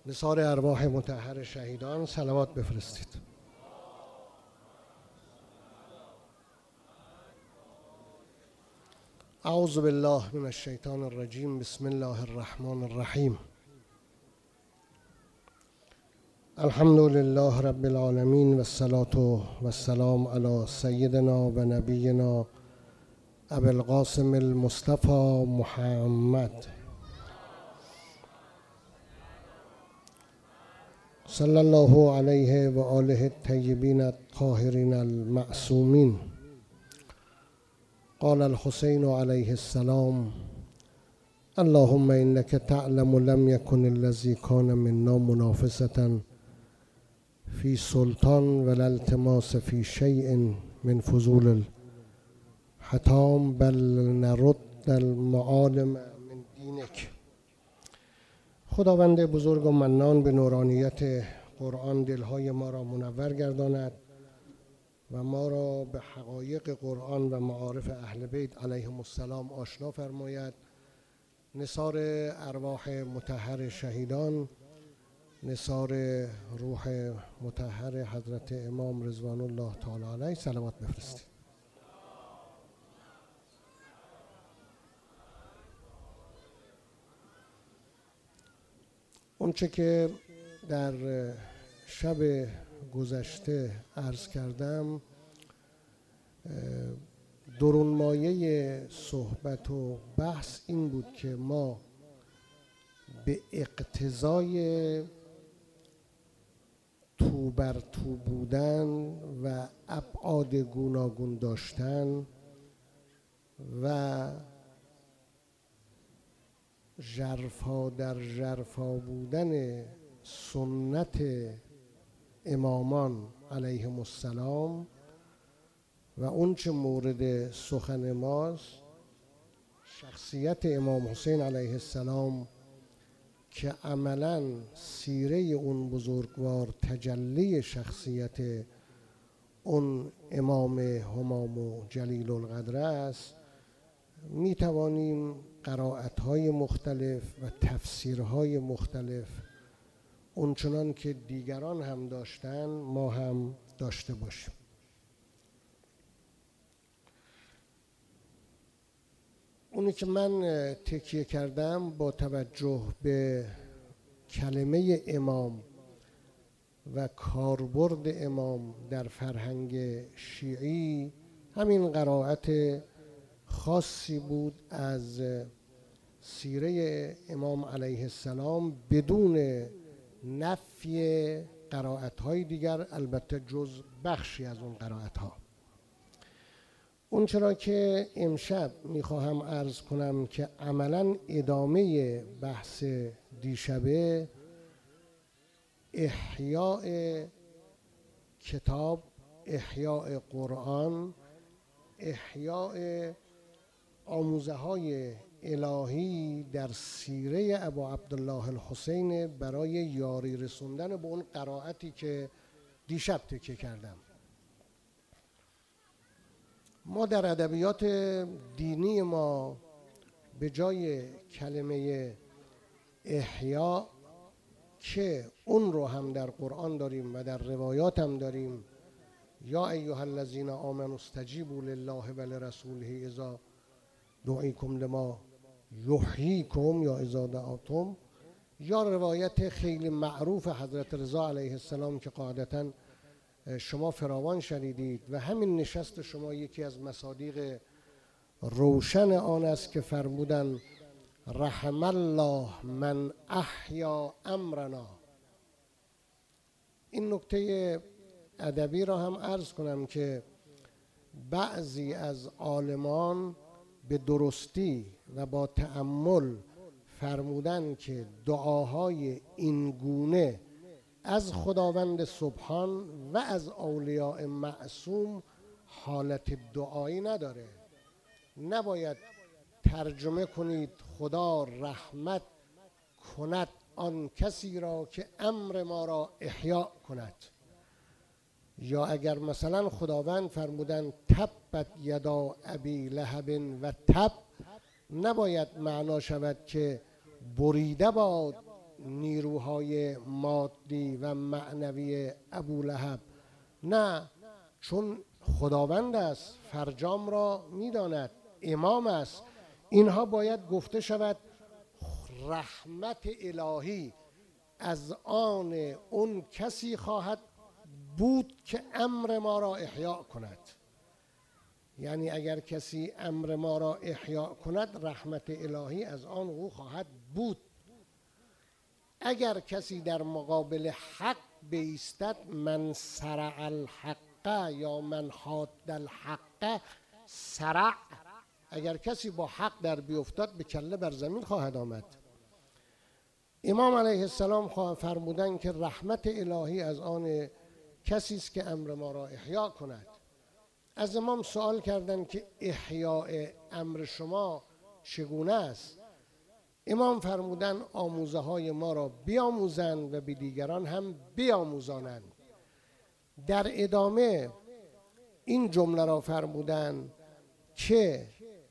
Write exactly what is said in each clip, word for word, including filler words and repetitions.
نثار ارواح مطهر شهیدان صلوات بفرستید. اعوذ بالله من الشیطان الرجیم. بسم الله الرحمن الرحیم. الحمد لله رب العالمین و الصلاة و السلام علی سیدنا و نبینا ابی القاسم المصطفى محمد صلی الله علیه و آله الطیبین الطاهرین المعصومین. قال الحسین علیه السلام: اللهم انك تعلم لم يكن الذي كان منا منافسة في سلطان ولا التماس في شيء من فضول الحطام بل نرد المعالم من دینک. خداوند بزرگ و منان به نورانیت قرآن دلهای ما را منور گرداند و ما را به حقایق قرآن و معارف اهل بیت علیهم السلام آشنا فرماید. نثار ارواح مطهر شهیدان، نثار روح مطهر حضرت امام رضوان الله تعالی علیه صلوات بفرستید. اونچه که در شب گذشته عرض کردم، درونمایه صحبت و بحث این بود که ما به اقتضای تو بر تو بودن و ابعاد گوناگون داشتن و ژرفا در ژرفا بودن سنت امامان علیهم السلام و اون چه مورد سخن ماست، شخصیت امام حسین علیه السلام که عملاً سیره اون بزرگوار تجلی شخصیت اون امام همام و جلیل القدر است، می توانیم قرائت‌های مختلف و تفسیرهای مختلف اونچنان که دیگران هم داشتن ما هم داشته باشیم. اونی که من تکیه کردم با توجه به کلمه امام و کاربرد امام در فرهنگ شیعی همین قرائت خاصی بود از سیره امام علیه السلام بدون نفی قرائت‌های دیگر، البته جز بخشی از اون قرائت‌ها. اون چرا که امشب میخواهم عرض کنم که عملاً ادامه بحث دیشبه احیاء کتاب، احیاء قرآن، احیاء آموزه های الهی در سیره ابا عبدالله الحسین برای یاری رسوندن به اون قرائتی که دیشب تکیه کردم. ما در ادبیات دینی ما به جای کلمه احیا که اون رو هم در قرآن داریم و در روایات هم داریم، یا ایها الذین آمنوا استجیبوا لله و لرسوله اذا دعیکم لما یحییکم یا اذا دعاکم، یا روایت خیلی معروف حضرت رضا علیه السلام که قاعدتاً شما فراوان شنیدید و همین نشست شما یکی از مصادیق روشن آن است که فرمودن رحم الله من احیا امرنا. این نکته ادبی را هم عرض کنم که بعضی از عالمان به درستی و با تأمل فرمودن که دعاهای این گونه از خداوند سبحان و از اولیاء معصوم حالت دعایی نداره. نباید ترجمه کنید خدا رحمت کند آن کسی را که امر ما را احیا کند، یا اگر مثلا خداوند فرمودن تبت یدا ابی لهب و تب، نباید معنا شود که بریده باد نیروهای دنیای مادی و معنوی ابولهب؟ نه، چون خداوند است، فرجام را میداند، امام است. اینها باید گفته شود رحمت الهی از آن اون کسی خواهد بود که امر ما را احیا کند. یعنی اگر کسی امر ما را احیا کند، رحمت الهی از آن او خواهد بود. اگر کسی در مقابل حق بایستد، من سرع الحق یا من حاد الحق سرع، اگر کسی با حق در بیفتد به کله بر زمین خواهد آمد. امام علیه السلام فرمودند که رحمت الهی از آن کسی است که امر ما را احیا کند. از امام سوال کردند که احیاء امر شما چگونه است؟ امام فرمودند آموزه های ما را بیاموزند و به دیگران هم بیاموزانند. در ادامه این جمله را فرمودند که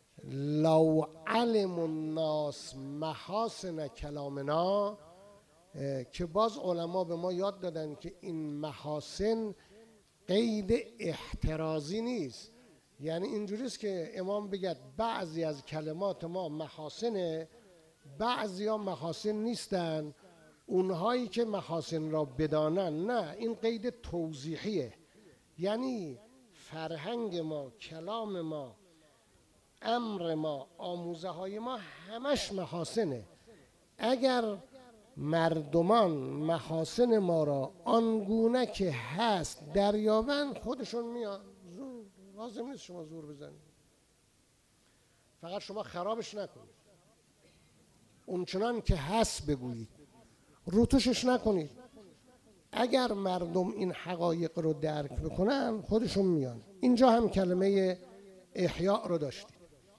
لو علم الناس محاسن کلامنا، که باز علما به ما یاد دادن که این محاسن قید احترازی نیست. یعنی اینجوریست که امام بگه بعضی از کلمات ما محاسنه، بعضی ها محاسن نیستن، اونهایی که محاسن را بدانن نه. این قید توضیحیه، یعنی فرهنگ ما، کلام ما، امر ما، آموزه های ما همش محاسنه. اگر مردمان محاسن ما را آنگونه که هست دریابند، خودشون میان. زور لازم نیست شما زور بزنید، فقط شما خرابش نکنید، اونچنان که هست بگویید، روتوشش نکنید. اگر مردم این حقایق رو درک بکنن، خودشون میان. اینجا هم کلمه احیاء رو داشتید.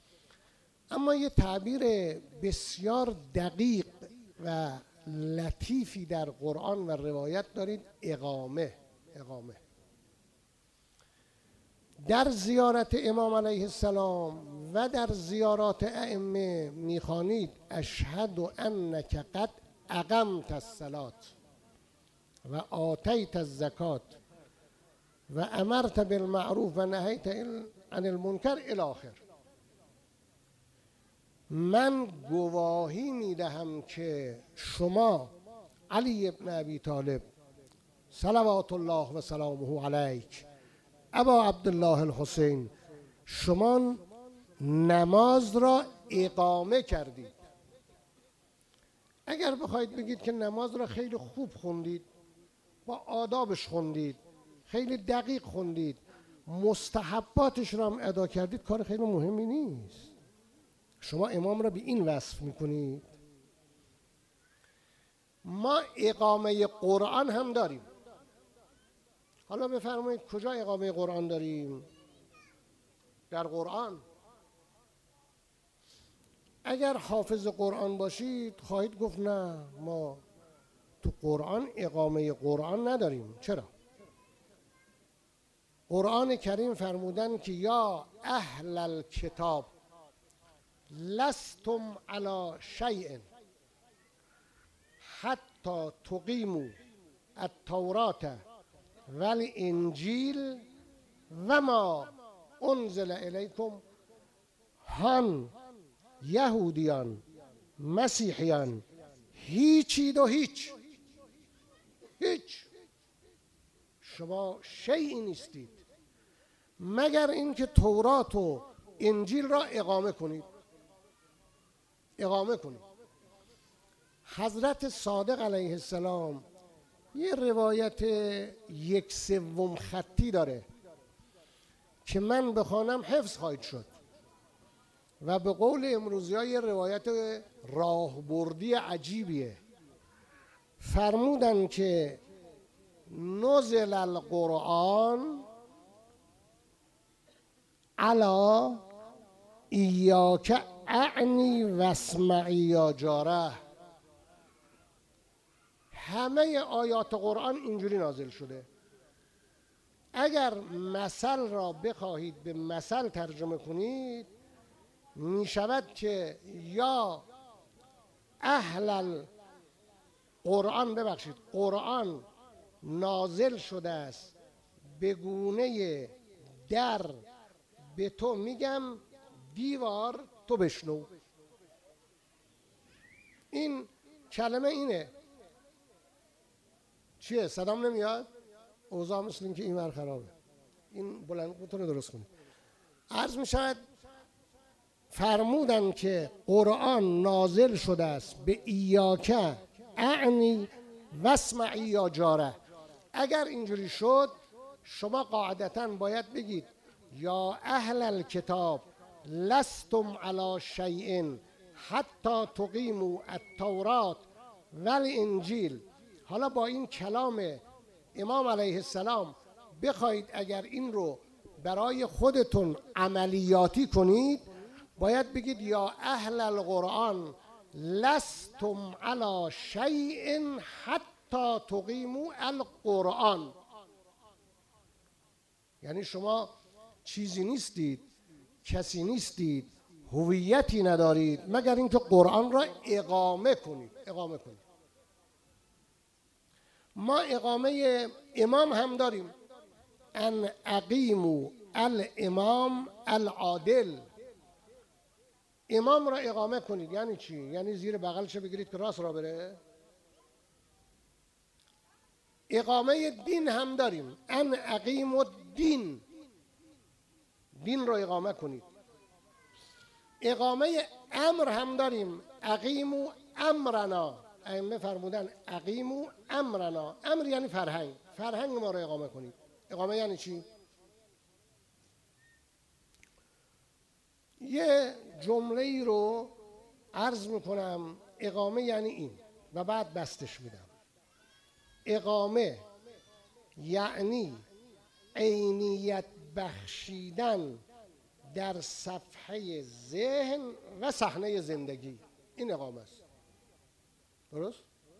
اما یه تعبیر بسیار دقیق و لطیفی در قرآن و روایت دارید، اقامه. اقامه در زیارت امام علیه السلام و در زیارات ائمه میخوانید اشهد انک قد اقمت الصلاة و آتیت الزکات و امرت بالمعروف و نهیت عن المنکر الی آخر. من گواهی میدهم که شما علی ابن ابی طالب صلوات الله و سلامه علیک، ابا عبدالله الحسین، شما نماز را اقامه کردید. اگر بخواید بگید که نماز را خیلی خوب خوندید، با آدابش خوندید، خیلی دقیق خوندید، مستحباتش را هم ادا کردید، کار خیلی مهمی نیست. شما امام را به این وصف میکنید. ما اقامه قرآن هم داریم. حالا بفرمایید کجا اقامه قرآن داریم؟ در قرآن. اگر حافظ قرآن باشید خواهید گفت نه، ما تو قرآن اقامه قرآن نداریم. چرا؟ قرآن کریم فرمودن که یا اهل الکتاب لستم علی شیء حتی تقیموا التوراة والانجیل و ما انزل الیکم. هان یهودیان، مسیحیان، هیچید و هیچ هیچ شما شیئی نیستید مگر اینکه تورات و انجیل را اقامه کنید. اقامه کنید. حضرت صادق علیه السلام یه روایت یک سوم خطی داره که من بخوانم حفظ خواهید شد و به قول امروزی ها یه روایت راهبردی عجیبیه. فرمودن که نزل القرآن علی ایاک اعنی واسمعی یا جاره. همه آیات قرآن اینجوری نازل شده. اگر مثل را بخواهید به مثل ترجمه کنید، می شود که یا اهل قرآن ببخشید قرآن نازل شده است به گونه در به تو میگم دیوار تو بشنو. این کلمه اینه. چیه؟ صدام نمیاد؟ اوضاع مثل این که این ور خرابه. این بلند بوتون درست کنید. عرض می شود فرمودن که قرآن نازل شده است به ایاکه اعنی واسمعی یا جاره. اگر اینجوری شد شما قاعدتاً باید بگید یا اهل الکتاب لستم علی شیء حتی تقیموا التورات والانجیل. حالا با این کلام امام علیه السلام بخواید اگر این رو برای خودتون عملیاتی کنید باید بگید یا اهل القرآن لستم علی شیء حتی تقیموا القرآن. یعنی شما چیزی نیستید، کسی نیستید، هویتی ندارید مگر اینکه قرآن را اقامه کنید. اقامه کنید. ما اقامه امام هم داریم. ان اقیموا الامام العادل. امام را اقامه کنید. یعنی چی؟ یعنی زیر بغلش بگیرید که راست را بره. اقامه دین هم داریم. ان اقیموا الدین. دین را اقامه کنید. اقامه امر هم داریم. اقیموا امرنا. ائمه فرمودن اقیموا امرنا. امر یعنی فرهنگ. فرهنگ ما را اقامه کنید. اقامه یعنی چی؟ یه جمله ای رو عرض میکنم. اقامه یعنی این و بعد بستش میدم. اقامه یعنی عینیت بخشیدن در صفحه ذهن و صحنه زندگی. این اقامه است. درست؟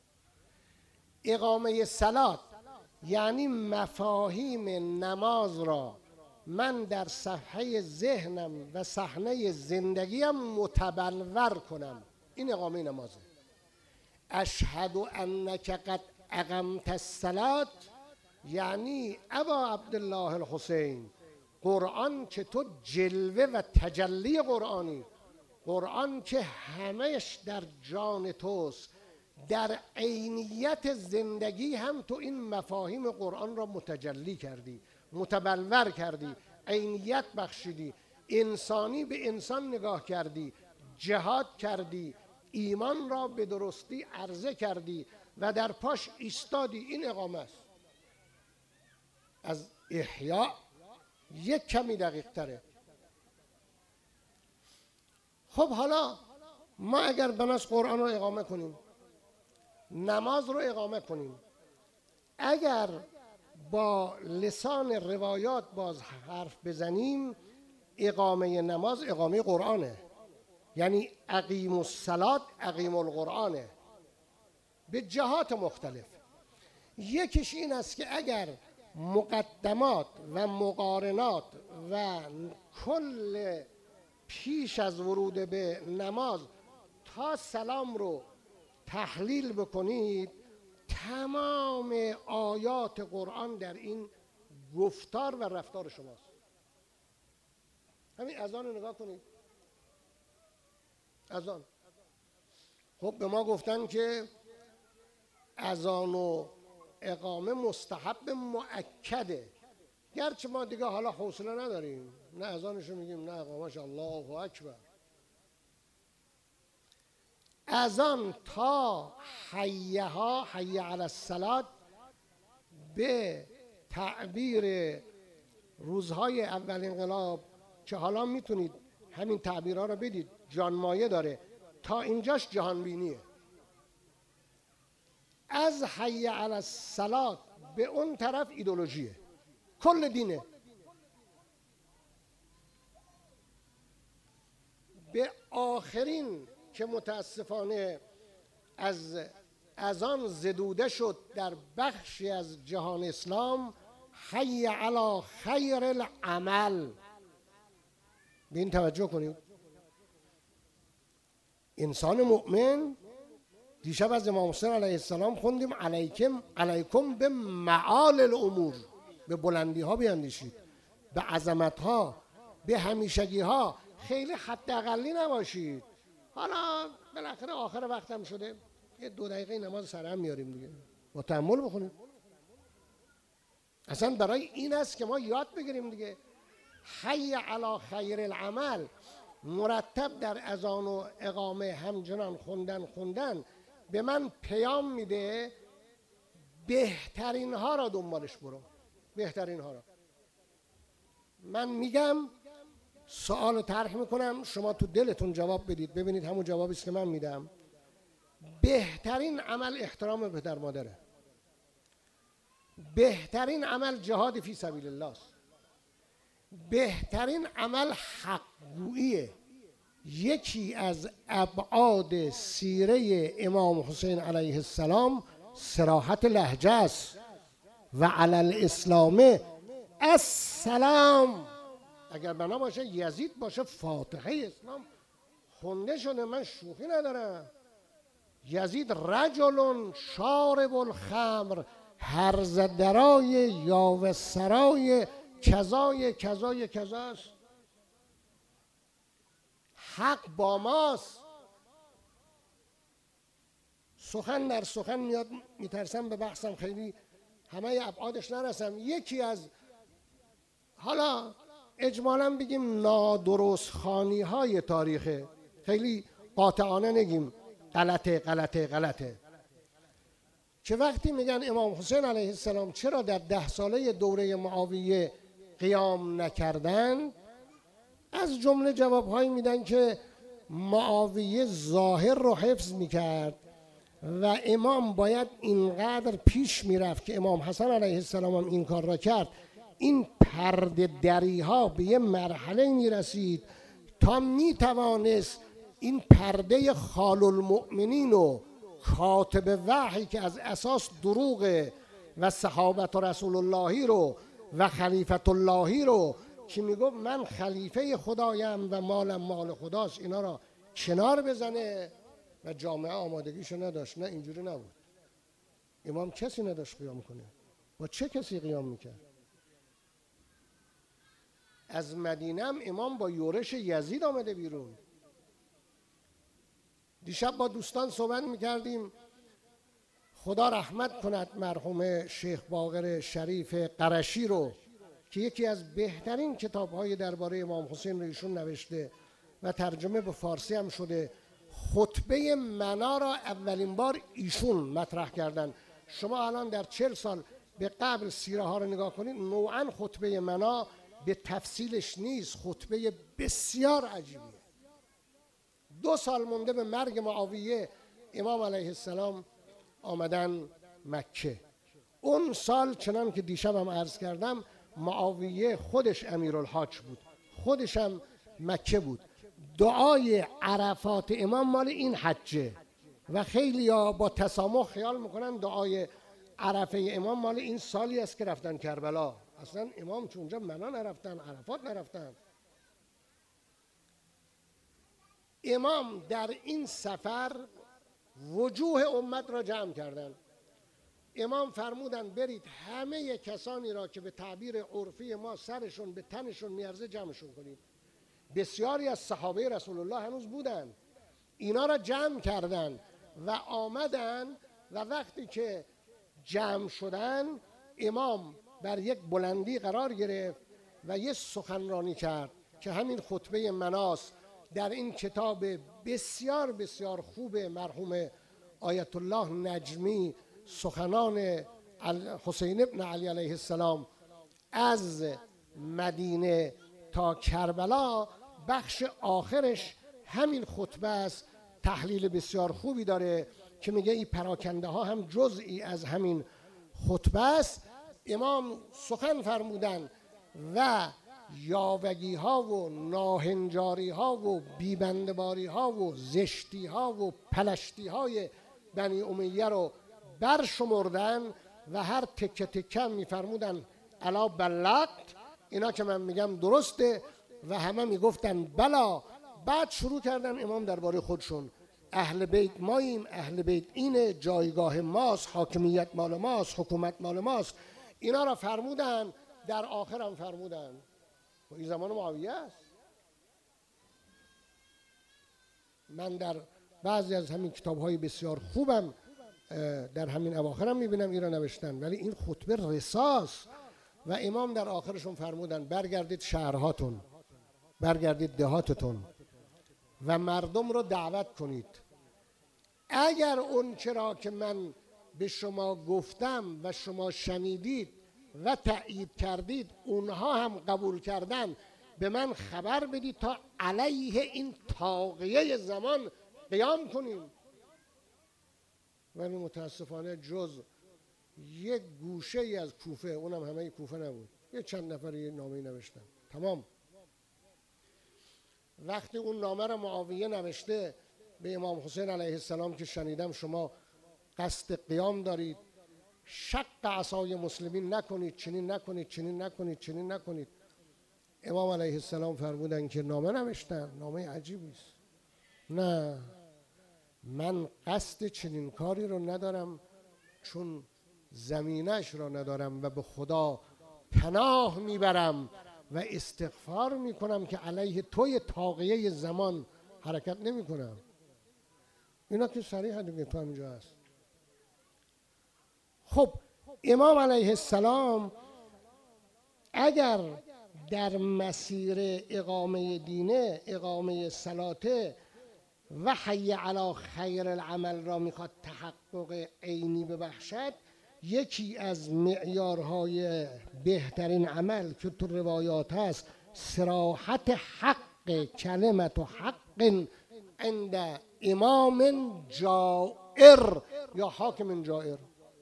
اقامه صلات یعنی مفاهیم نماز را من در صفحه ذهنم و صحنه زندگیم متبلور کنم. این اقامه نمازه. اشهد انک قد اقمت الصلاة یعنی ابا عبدالله الحسین قرآن که تو جلوه و تجلی قرآنی، قرآن که همهش در جان توست، در عینیت زندگی هم تو این مفاهیم قرآن را متجلی کردی، متبلور کردی، عینیت بخشیدی، انسانی به انسان نگاه کردی، جهاد کردی، ایمان را به درستی عرضه کردی و در پاش ایستادی. این اقامه است. از احیا یک کمی دقیق تره. خب حالا ما اگر بناس قرآن رو اقامه کنیم، نماز رو اقامه کنیم، اگر با لسان روایات باز حرف بزنیم، اقامه نماز اقامه قرآنه. یعنی اقیم الصلاة اقیم القرآنه به جهات مختلف. یکیش این است که اگر مقدمات و مقارنات و کل پیش از ورود به نماز تا سلام رو تحلیل بکنید، تمام آیات قرآن در این گفتار و رفتار شماست. همین اذان رو نگاه کنید. اذان. خب به ما گفتن که اذان و اقامه مستحب مؤکده، گرچه ما دیگه حالا حوصله نداریم، نه اذانشو میگیم نه اقامهش. الله اکبر. اذان تا حیه ها حیه علی الصلاة به تعبیر روزهای اول انقلاب که حالا میتونید همین تعبیرها رو بدید، جانمایه داره، تا اینجاش جهانبینیه. از حی علی الصلاة به اون طرف ایدئولوژیه، کل دینه. به آخرین که متاسفانه از اذان زدوده شد در بخشی از جهان اسلام، حی علی خیر العمل. به این توجه کنید. انسان مؤمن دیشب از امام حسین علیه السلام خوندیم علیکم علیکم به معال الامور، به بلندی ها بیاندیشید، به عظمت ها، به همیشگی ها، خیلی حداقلی نباشید. حالا بالاخره آخر وقتم شده یه دو دقیقه نماز سرهم میاریم دیگه، با تأمل بخونیم. اصلا برای این است که ما یاد بگیریم دیگه. حی علی خیر العمل مرتب در اذان و اقامه همچنان خوندن خوندن به من پیام میده بهترین ها را دنبالش برو، بهترین ها را. من میگم سوال طرح میکنم، شما تو دلتون جواب بدید، ببینید همون جوابی است که من میدم. بهترین عمل احترام پدر مادره، بهترین عمل جهاد فی سبیل الله است، بهترین عمل حقگوییه. یکی از ابعاد سیره امام حسین علیه السلام صراحت لهجه است. و علی الاسلام السلام، اگر بنا باشه یزید باشه فاتحه اسلام خونده شده، من شوخی ندارم. یزید رجل شارب الخمر هرز درای یاوه سرای کذای کذای کذاست. حق با ماست. سخن در سخن میاد، میترسم به بحثم خیلی همه ابعادش نرسم. یکی از حالا اجمالا بگیم نادرست خانی های تاریخه، خیلی قاطعانه نگیم غلطه غلطه غلطه، که وقتی میگن امام حسین علیه السلام چرا در ده ساله دوره معاویه قیام نکردن، از جمله جوابهایی میدن که معاویه ظاهر رو حفظ میکرد و امام باید اینقدر پیش میرفت که امام حسن علیه السلام هم این کار را کرد، این پرده دری ها به یه مرحله میرسید تا میتوانست این پرده خال المؤمنین و کاتب وحی که از اساس دروغه و صحابت رسول اللهی رو و خلیفت اللهی رو که میگفت من خلیفه خدایم و مالم مال خداست، اینا را کنار بزنه و جامعه آمادگیشو نداشت. نه اینجوری نبود. امام کسی نداشت قیام کنه. با چه کسی قیام میکرد؟ از مدینه هم امام با یورش یزید آمده بیرون. دیشب با دوستان صحبت میکردیم، خدا رحمت کند مرحوم شیخ باقر شریف قرشی رو که یکی از بهترین کتاب‌های درباره امام حسین رو ایشون نوشته و ترجمه به فارسی هم شده. خطبه منا را اولین بار ایشون مطرح کردن. شما الان در چهل سال به قبل سیره ها رو نگاه کنید، نوعا خطبه منا به تفصیلش نیست، خطبه بسیار عجیبیه. دو سال مونده به مرگ معاویه امام علیه السلام آمدن مکه. اون سال چنان که دیشب هم عرض کردم معاویه خودش امیرالحاج بود، خودش هم مکه بود. دعای عرفات امام مال این حجه و خیلی ها با تسامح خیال میکنن دعای عرفه امام مال این سالی است که رفتن کربلا. اصلا امام چون اونجا منا نرفتن، عرفات نرفتن. امام در این سفر وجوه امت را جمع کردن. امام فرمودن برید همه کسانی را که به تعبیر عرفی ما سرشون به تنشون میارزه جمعشون کنید. بسیاری از صحابه رسول الله هنوز بودن. اینا را جمع کردن و آمدن و وقتی که جمع شدن امام بر یک بلندی قرار گرفت و یک سخنرانی کرد که همین خطبه مناس در این کتاب بسیار بسیار خوب مرحوم آیت الله نجمی سخنان حسین ابن علی علیه السلام از مدینه تا کربلا، بخش آخرش همین خطبه است. تحلیل بسیار خوبی داره که میگه این پراکنده ها هم جزئی از همین خطبه است. امام سخن فرمودن و یاوگی ها و ناهنجاری ها و بیبندباری ها و زشتی ها و پلشتی های بنی امیه رو برشمردن و هر تکه تکه میفرمودن الا بلغت، اینا که من میگم درسته، و همه میگفتن بلا. بعد شروع کردن امام درباره خودشون اهل بیت ماییم، اهل بیت اینه، جایگاه ماست، حاکمیت مال ماست، حکومت مال ماست. اینا را فرمودن، در آخر هم فرمودن. و این زمان معاویه است. من در بعضی از همین کتاب‌های بسیار خوبم در همین اواخر هم می‌بینم اینا نوشتن، ولی این خطبه رساست و امام در آخرشون فرمودن برگردید شهرهاتون، برگردید دهاتتون و مردم رو دعوت کنید. اگر اون چرا که من به شما گفتم و شما شنیدید و تأیید کردید اونها هم قبول کردن، به من خبر بدید تا علیه این طاغیه زمان قیام کنیم. ولی متاسفانه جز یک گوشه ای از کوفه، اونم همه کوفه نبود، یه چند نفر نامه نوشتن، تمام. وقتی اون نامه رو معاویه نوشته به امام حسین علیه السلام که شنیدم شما قصد قیام دارید، شق عصای مسلمین نکنید، چنین نکنید، چنین نکنید، چنین نکنید، امام علیه السلام فرمودن که نامه نوشتن، نامه عجیبی است، نه من قصد چنین کاری رو ندارم، چون زمینش را ندارم و به خدا پناه میبرم و استغفار میکنم که علیه توی طاغیه زمان حرکت نمیکنم. اینا که صریحه دیگه، تو همینجا هست. خب امام علیه السلام اگر در مسیر اقامه دینه، اقامه صلاته و حی علی خیر العمل را میخواد تحقق عینی ببخشد، یکی از معیارهای بهترین عمل که تو روایات هست صراحت حق، کلمت و حق عند امام جائر یا حاکم جائر.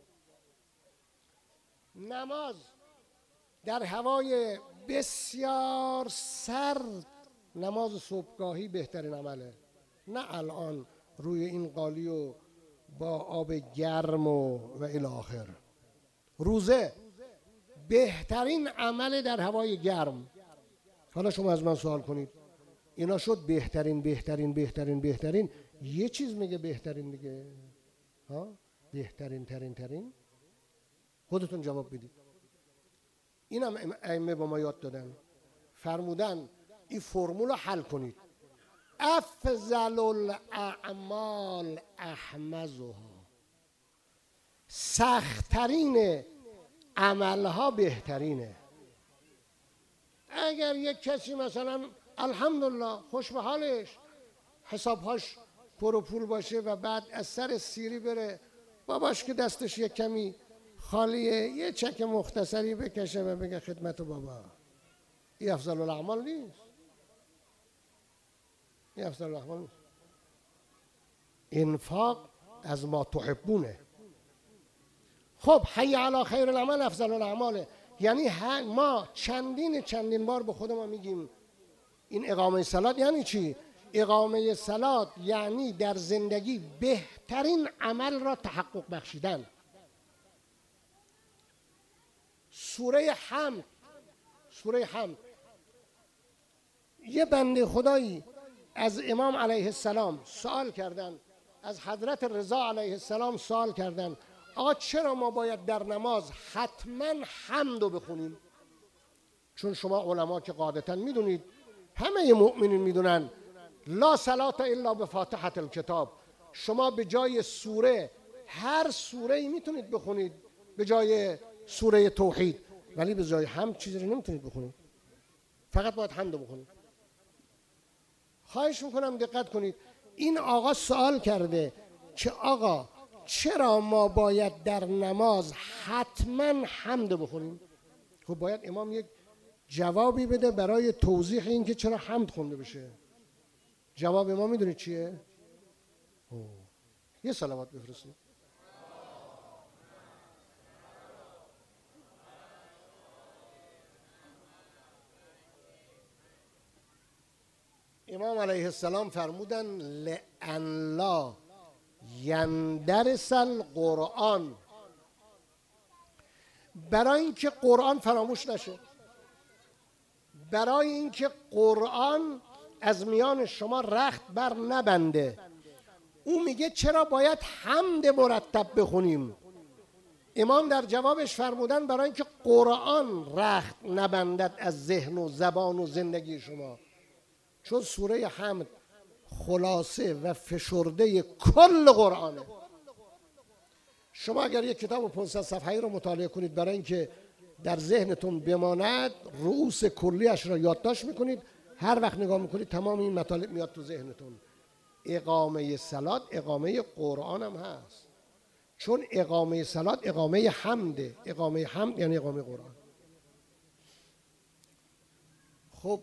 نماز در هوای بسیار سرد، نماز صبحگاهی بهترین عمله، نه الان روی این قالی و با آب گرم و و الی آخر. روزه بهترین عمل در هوای گرم. حالا شما از من سوال کنید اینا شد بهترین بهترین بهترین بهترین، یه چیز میگه بهترین دیگه، ها بهترین ترین ترین، خودتون جواب بدید. اینم ائمه با ما یاد دادن، فرمودن این فرمول رو حل کنید. افضل الاعمال احمزها، سخت‌ترین عملها بهترینه. اگر یک کسی مثلا الحمدلله خوش به حالش، حسابهاش پر و پول باشه و بعد از سر سیری بره، باباش که دستش یک کمی خالیه یه چک مختصری بکشه و بگه خدمت بابا، این افضل الاعمال نیست، این افضل الاعمال نیست. انفاق از ما تحبونه. خب حی علی خیر العمل افضل الاعماله، یعنی ما چندین چندین بار به خود ما میگیم این اقامه صلات یعنی چی؟ اقامه صلات یعنی در زندگی بهترین عمل را تحقق بخشیدن. سوره حمد، سوره حمد یه بنده خدایی از امام علیه السلام سوال کردن، از حضرت رضا علیه السلام سوال کردن آقا چرا ما باید در نماز حتما حمد رو بخونیم؟ چون شما علما که قاعدتا میدونید، همه مؤمنین میدونن لا صلات الا بفاتحه الکتاب، شما به جای سوره هر سوره ای میتونید بخونید، به جای سوره توحید، ولی به جای حمد چیزی رو نمیتونید بخونید، فقط باید حمد بخونید. خواهش میکنم دقت کنید، این آقا سوال کرده که آقا چرا ما باید در نماز حتما حمد بخونیم؟ خب باید امام یک جوابی بده برای توضیح این که چرا حمد خونده بشه. جواب امام میدونید چیه؟ اوه. یه صلوات بفرستید. امام علیه السلام فرمودن لئن لا یندرس القرآن، برای اینکه قرآن فراموش نشه، برای اینکه قرآن از میان شما رخت بر نبنده، او میگه چرا باید حمد مرتب بخونیم؟ امام در جوابش فرمودن برای اینکه قرآن رخت نبندد از ذهن و زبان و زندگی شما، چون سوره حمد خلاصه و فشرده کل قرآنه. شما اگر یک کتاب پانصد صفحه‌ای رو مطالعه کنید برای اینکه در ذهنتون بماند، رؤوس کلیش را یادداشت میکنید، هر وقت نگاه میکنید تمام این مطالب میاد تو ذهنتون. اقامه صلات اقامه قرآن هم هست، چون اقامه صلات اقامه حمده. اقامه حمد یعنی اقامه قرآن. خب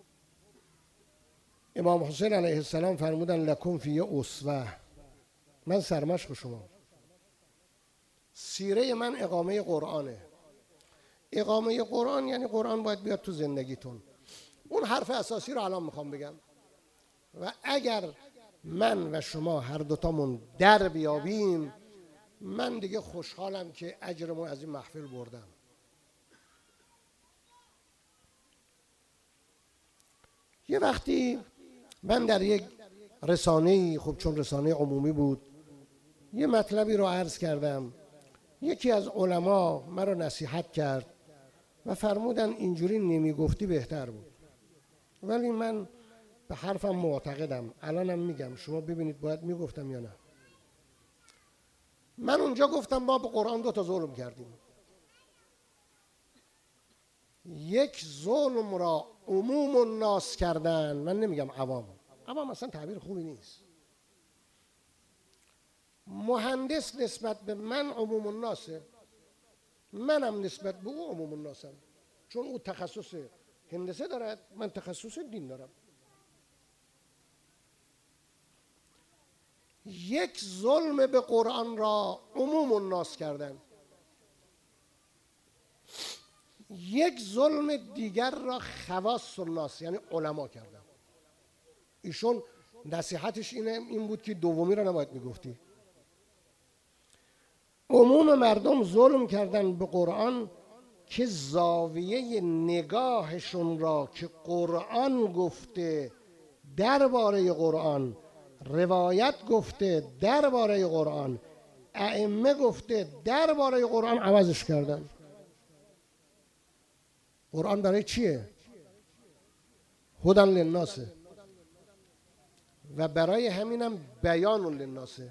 امام حسین علیه السلام فرمودن لکم فی اسوه، من سرمشق شما. سیره من اقامه قرآنه. اقامه قرآن یعنی قرآن باید بیاد تو زندگیتون. اون حرف اساسی رو الان میخوام بگم و اگر من و شما هر دوتامون در بیابیم، من دیگه خوشحالم که اجرمو از این محفل بردم. یه وقتی من در یک رسانه‌ای، خب چون رسانه عمومی بود، یه مطلبی رو عرض کردم. یکی از علما مرا نصیحت کرد و فرمودن اینجوری نمیگفتی بهتر بود، ولی من به حرفم معتقدم. الانم میگم، شما ببینید باید میگفتم یا نه. من اونجا گفتم ما به قرآن دو تا ظلم کردیم. یک ظلم را عموم الناس کردن، من نمیگم عوام، عوام اصلا تعبیر خوبی نیست. مهندس نسبت به من عموم الناسه، منم نسبت به او عموم الناسم، چون او تخصص هندسه دارد، من تخصص دین دارم. یک ظلم به قرآن را عموم الناس کردن، یک ظلم دیگر را خواص الناس یعنی علما کردن. ایشون نصیحتش اینه این بود که دومی را نباید میگفتی. عموم مردم ظلم کردن به قرآن که زاویه نگاهشون را که قرآن گفته درباره قرآن، روایت گفته درباره قرآن، ائمه گفته درباره قرآن، عوضش کردن. قرآن برای چیه؟ هدی للناس و برای همینم بیان للناس.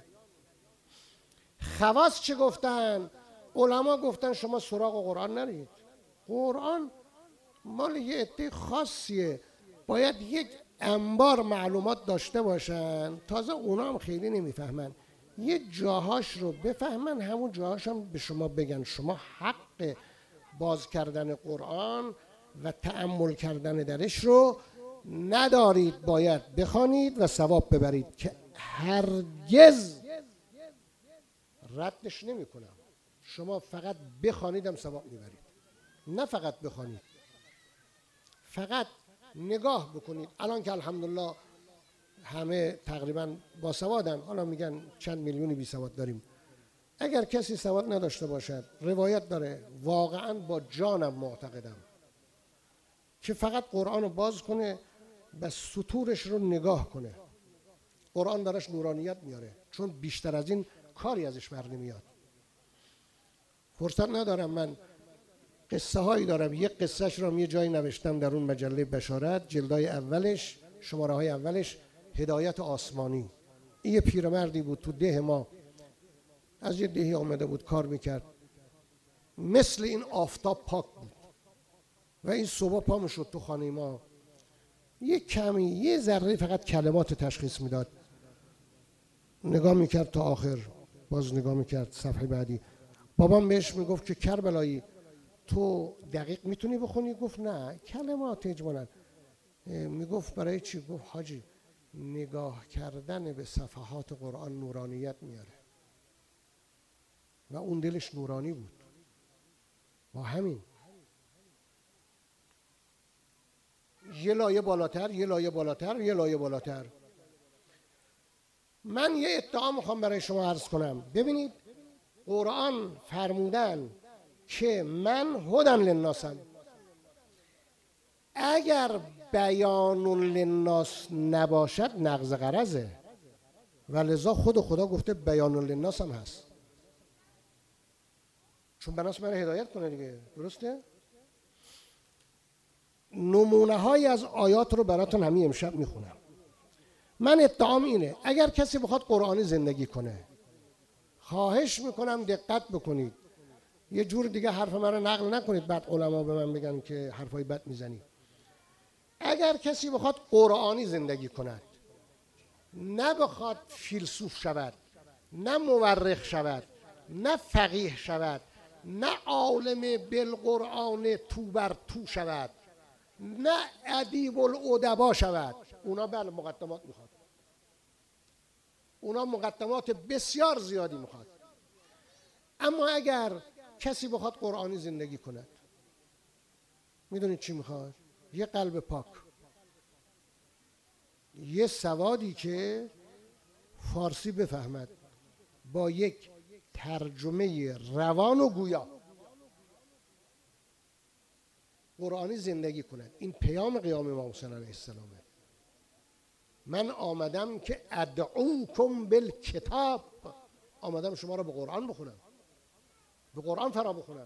خواص چه گفتن؟ علما گفتن شما سراغ قرآن نرید، قرآن مال یه عده خاصیه، باید یک انبار معلومات داشته باشن، تازه اونا هم خیلی نمیفهمن، یه جاهاش رو بفهمن، همون جاهاش هم به شما بگن. شما حق باز کردن قرآن و تأمل کردن درش رو ندارید، باید بخوانید و ثواب ببرید که هرگز ردش نمی کنم. شما فقط بخوانید هم ثواب میبرید، نه فقط بخوانید، فقط نگاه بکنید. الان که الحمدلله همه تقریبا باسوادن، حالا میگن چند میلیونی بی سواد داریم. اگر کسی سواد نداشته باشد، روایت داره، واقعا با جانم معتقدم که فقط قرآن رو باز کنه و سطورش رو نگاه کنه، قرآن براش نورانیت میاره، چون بیشتر از این کاری ازش بر نمیاد. فرصت ندارم، من قصه هایی دارم. یک قصهش رو یه جایی نوشتم در اون مجله بشارت، جلدای اولش، شماره های اولش، هدایت آسمانی. این یه پیرمردی بود تو ده ما، از یه دهی آمده بود کار میکرد، مثل این آفتاب پاک بود و این صبح پا میشد تو خانه ما، یه کمی یه ذره فقط کلمات تشخیص میداد، نگاه میکرد تا آخر، باز نگاه میکرد صفحه بعدی. بابام بهش میگفت که کربلایی تو دقیق میتونی بخونی؟ گفت نه، کلمات اجمالاً. میگفت برای چی؟ گفت حاجی نگاه کردن به صفحات قرآن نورانیت میاره و اون دلش نورانی بود. با همین یه لایه بالاتر، یه لایه بالاتر، یه لایه بالاتر. من یه ادعا میخوام برای شما عرض کنم. ببینید قرآن فرمودن که من هدی للناسم. اگر بیان للناس نباشد نقض غرضه. و لذا خود خدا گفته بیان للناس هم هست، چون بناس من هدایت کنه دیگه. درسته؟ نمونه های از آیات رو براتون همین امشب میخونم. من ادعام اینه اگر کسی بخواد قرآنی زندگی کنه، خواهش میکنم دقت بکنید، یه جور دیگه حرف من رو نقل نکنید بعد علما به من بگن که حرفای بد میزنی. اگر کسی بخواد قرآنی زندگی کند، نه بخواد فیلسوف شود، نه مورخ شود، نه فقیه شود، نه عالم بالقرآن تو بر تو شود، نه ادیب الادبا شود، اونا بله مقدمات میخواد، اونا مقدمات بسیار زیادی میخواد. اما اگر کسی بخواد قرآنی زندگی کند، میدونید چی میخواد؟ یه قلب پاک، یه سوادی که فارسی بفهمد، با یک ترجمه روان و گویا قرآنی زندگی کند. این پیام قیام امام حسین علیه السلامه. من آمدم که ادعوکم بالکتاب، آمدم شما را به قرآن بخونم، به قرآن فرا بخونم.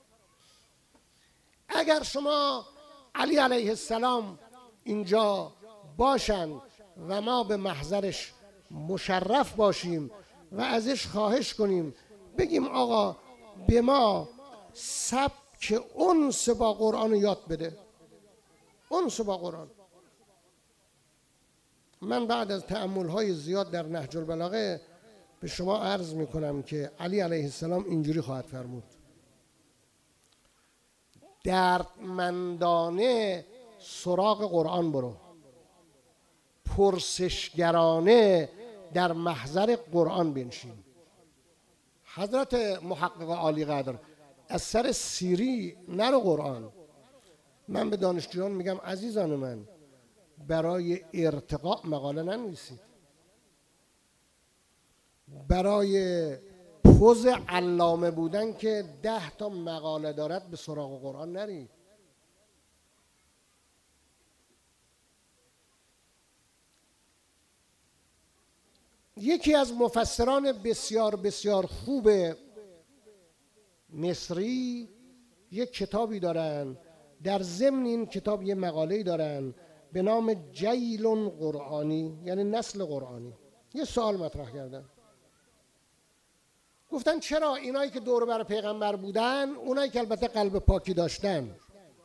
اگر شما علی علیه السلام اینجا باشن و ما به محضرش مشرف باشیم و ازش خواهش کنیم بگیم آقا به ما سبک انس با قرآن یاد بده، انس با قرآن. من بعد از تأمل‌های زیاد در نهج البلاغه به شما عرض میکنم که علی علیه السلام اینجوری خواهد فرمود: دردمندانه سراغ قرآن برو، پرسشگرانه در محضر قرآن بنشین. حضرت محقق عالی قدر از سر سیری نرو قرآن. من به دانشجویان میگم عزیزان من، برای ارتقاء مقاله ننویسید، برای پوز علامه بودن که ده تا مقاله دارد به سراغ قرآن نرید. یکی از مفسران بسیار بسیار خوب مصری یک کتابی دارن، در ضمن این کتاب یه مقاله‌ای دارن به نام جیل قرآنی، یعنی نسل قرآنی. یه سوال مطرح کردن، گفتن چرا اینایی که دور بر پیغمبر بودن، اونایی که البته قلب پاکی داشتن،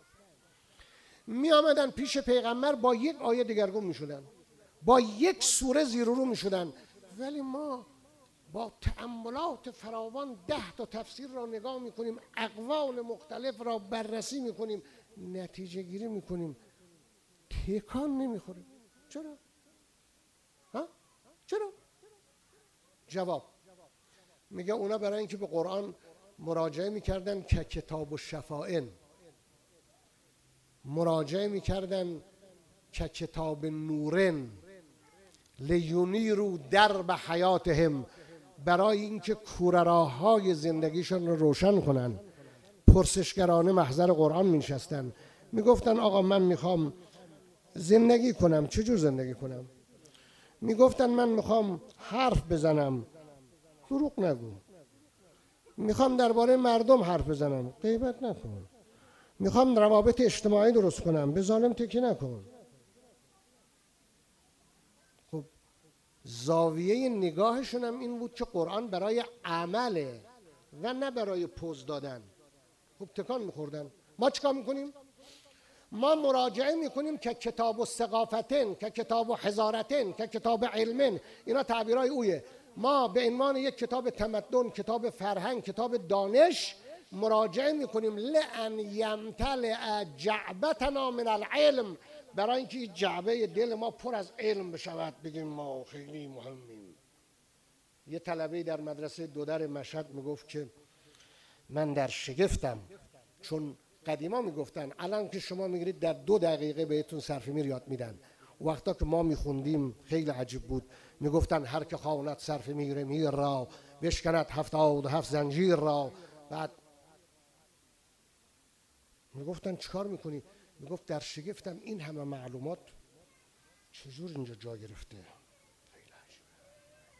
می آمدن پیش پیغمبر با یک آیه دگرگون می شدن، با یک سوره زیر رو می شدن، ولی ما با تأملات فراوان ده تا تفسیر را نگاه می کنیم، اقوال مختلف را بررسی می کنیم، نتیجه گیری می کنیم، تکان نمی خوریم. چرا؟ ها؟ چرا؟ جواب میگه اونا برای اینکه به قرآن مراجعه میکردن که کتاب و شفائن، مراجعه میکردن که کتاب نورن لیونیرو درب حیاتهم، برای اینکه کورراهای زندگیشون رو روشن کنن. پرسشگرانه محضر قرآن میشستن، میگفتن آقا من میخوام زندگی کنم. چجور زندگی کنم؟ میگفتن من میخوام حرف بزنم، دروغ نگو. میخوام درباره مردم حرف بزنم، غیبت نکن. میخوام روابط اجتماعی درست کنم، به ظالم تکی نکن. خب زاویه نگاهشون هم این بود که قرآن برای عمله و نه برای پوز دادن. خب تکان میخوردن. ما چیکار میکنیم؟ ما مراجعه میکنیم که کتاب و ثقافتن، که کتاب و حضارتن، که کتاب علمن. اینا تعبیرهای اویه. ما به عنوان یک کتاب تمدن، کتاب فرهنگ، کتاب دانش مراجعه میکنیم لأن یمتلئ جعبتنا من العلم، برای اینکه جعبه دل ما پر از علم بشود، بگیم ما خیلی مهمیم. یه طلبه در مدرسه دودر مشهد میگفت که من در شگفتم، چون قدیما میگفتن الان که شما میگیرید در دو دقیقه بهتون صرف میر یاد میدن. وقتا که ما میخوندیم خیلی عجیب بود، میگفتن هر که خواند صرف میر میر را بشکند هفتاد و هفت زنجیر را. بعد میگفتن چیکار میکنی؟ میگفت در شگفتم این همه معلومات چجور اینجا جا گرفته. خیلی عجیبه.